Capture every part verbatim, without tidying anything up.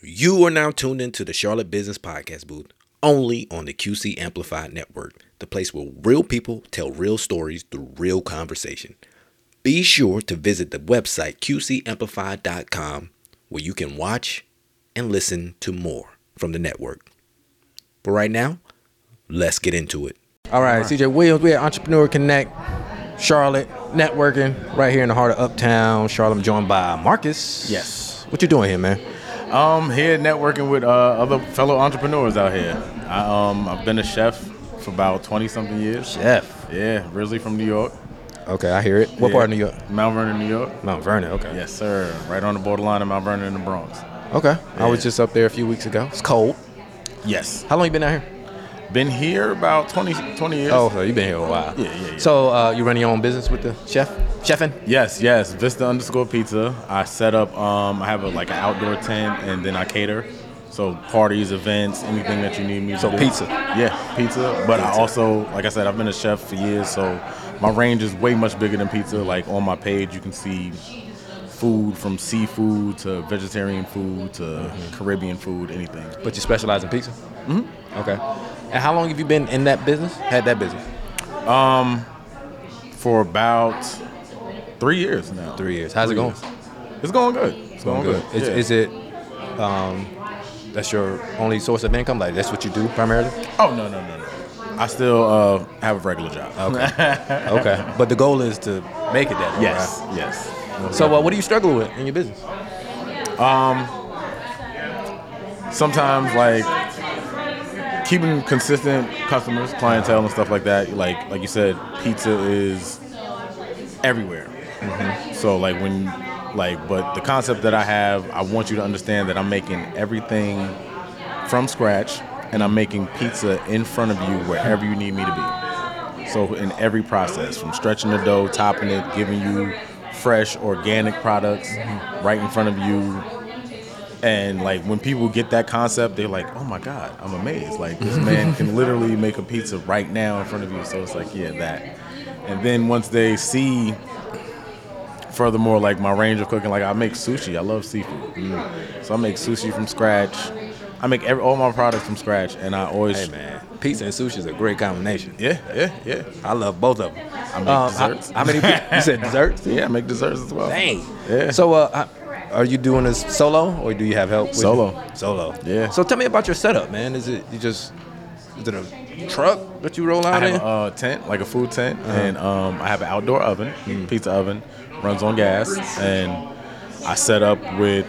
You are now tuned into the Charlotte Business Podcast booth, only on the Q C Amplified Network, the place where real people tell real stories through real conversation. Be sure to visit the website q c amplified dot com, where you can watch and listen to more from the network. But right now, let's get into it. All right, C J Williams, we at Entrepreneur Connect, Charlotte, networking right here in the heart of Uptown Charlotte. I'm joined by Marcus. Yes. What you doing here, man? Um, here networking with uh, other fellow entrepreneurs out here. I, um, I've been a chef for about twenty something years. Chef. Yeah, originally from New York. Okay, I hear it. What yeah. part of New York? Mount Vernon, New York. Mount Vernon, okay. Yes, sir. Right on the borderline of Mount Vernon and the Bronx. Okay, yeah. I was just up there a few weeks ago. It's cold. Yes. How long you been out here? Been here about twenty, twenty years. Oh, so you've been here a while. Yeah, yeah, yeah. So uh, you run your own business with the chef? Chefing? Yes, yes. Vista underscore pizza. I set up, um, I have a, like an outdoor tent, and then I cater. So parties, events, anything that you need me to So do. pizza? Yeah, pizza. But Pizza. I also, like I said, I've been a chef for years, so my range is way much bigger than pizza. Like on my page, you can see food from seafood to vegetarian food to mm-hmm. Caribbean food, anything. But you specialize in pizza? Mm-hmm. Okay. And how long have you been in that business? Had that business? Um, for about three years now. Three years. How's three it going? Years. It's going good. It's going, going good. good. Is, yeah. is it, um, that's your only source of income? Like that's what you do primarily? Oh, no, no, no, no. I still uh, have a regular job. Okay. Okay. But the goal is to make it that way, Yes, right? yes. So uh, what do you struggle with in your business? Um, sometimes like keeping consistent customers, clientele, and stuff like that. Like like you said, pizza is everywhere. Mm-hmm. So like when like, but the concept that I have, I want you to understand that I'm making everything from scratch, and I'm making pizza in front of you wherever you need me to be. So in every process, from stretching the dough, topping it, giving you fresh, organic products mm-hmm. right in front of you. And like when people get that concept, they're like, oh my God, I'm amazed. Like this man can literally make a pizza right now in front of you. So it's like, yeah, that. And then once they see, furthermore, like my range of cooking, like I make sushi. I love seafood. Mm. So I make sushi from scratch. I make every, all my products from scratch. And I always... Hey man, pizza and sushi is a great combination. Yeah, yeah, yeah. I love both of them. I make um, desserts. How, how many people? You said desserts? Yeah, I make desserts as well. Dang. Yeah. So uh, are you doing this solo or do you have help? With Solo. You? Solo. Yeah. So tell me about your setup, man. Is it you just is it a truck that you roll out I in? have a uh, tent, like a food tent, Uh-huh. and um, I have an outdoor oven, mm. pizza oven, runs on gas, and I set up with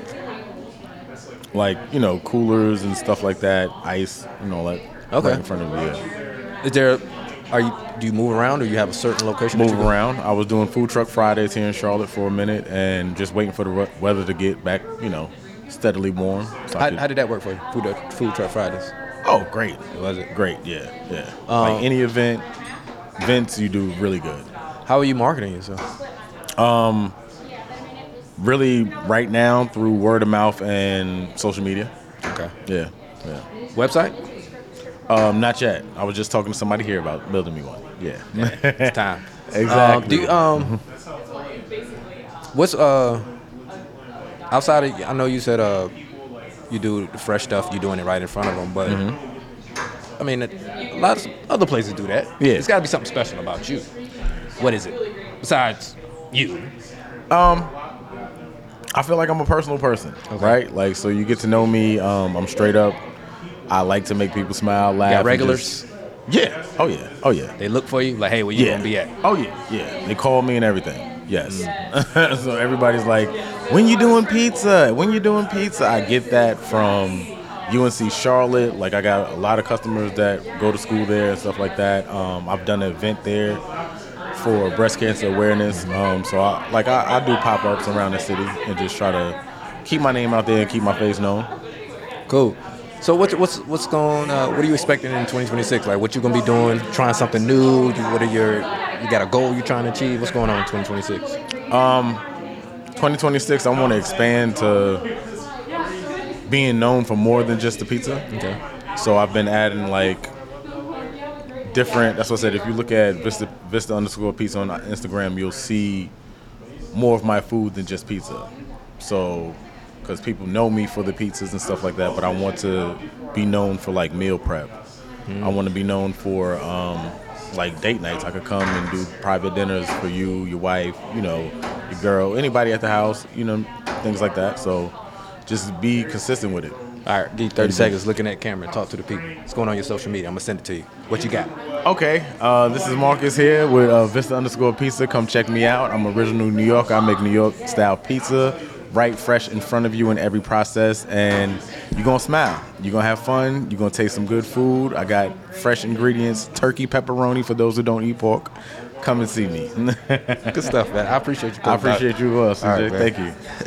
like, you know, coolers and stuff like that, ice, you know, like okay. right in front of you. Yeah. Is there, are you, do you move around or you have a certain location? Move that you go? around. I was doing Food Truck Fridays here in Charlotte for a minute and just waiting for the re- weather to get back, you know, steadily warm. So how, could, how did that work for you, Food, food Truck Fridays? Oh, great. Was it? Great, yeah, yeah. Um, like any event, events you do really good. How are you marketing yourself? Um, really right now through word of mouth and social media. Okay. Yeah, yeah. Website? Um, not yet. I was just talking to somebody here about building me one. Yeah. It's time. Exactly. Um, do you, um, what's, uh, outside of, I know you said, uh, you do the fresh stuff, you're doing it right in front of them, but, mm-hmm. I mean, a lot of other places do that. Yeah. There's got to be something special about you. What is it? Besides you. Um, I feel like I'm a personal person, okay. right? Like, so you get to know me. Um, I'm straight up. I like to make people smile, laugh. You got regulars? Just, yeah. Oh, yeah. Oh, yeah. They look for you? Like, hey, where you yeah. going to be at? Oh, yeah. Yeah. They call me and everything. Yes. Mm. So everybody's like, when you doing pizza? When you doing pizza? I get that from U N C Charlotte. Like, I got a lot of customers that go to school there and stuff like that. Um, I've done an event there for breast cancer awareness. Um, so, I, like, I, I do pop-ups around the city and just try to keep my name out there and keep my face known. Cool. So what's what's what's going? Uh, what are you expecting in twenty twenty-six? Like, what you gonna be doing? Trying something new? What are your? You got a goal you're trying to achieve? What's going on in twenty twenty-six? Um, twenty twenty-six, I want to expand to being known for more than just the pizza. Okay. So I've been adding like different. That's what I said. If you look at Vista Vista underscore pizza on Instagram, you'll see more of my food than just pizza. So. because people know me for the pizzas and stuff like that, but I want to be known for like meal prep. Mm. I want to be known for um, like date nights. I could come and do private dinners for you, your wife, you know, your girl, anybody at the house, you know, things like that. So just be consistent with it. All right, give you thirty seconds looking at camera and talk to the people. What's going on your social media? I'm going to send it to you. What you got? Okay, uh, this is Marcus here with uh, Vista underscore pizza. Come check me out. I'm original New York. I make New York style pizza right fresh in front of you in every process, and you're going to smile. You're going to have fun. You're going to taste some good food. I got fresh ingredients, turkey, pepperoni for those who don't eat pork. Come and see me. Good stuff, man. I appreciate you. I appreciate out. you, well, C J. All right, Thank you.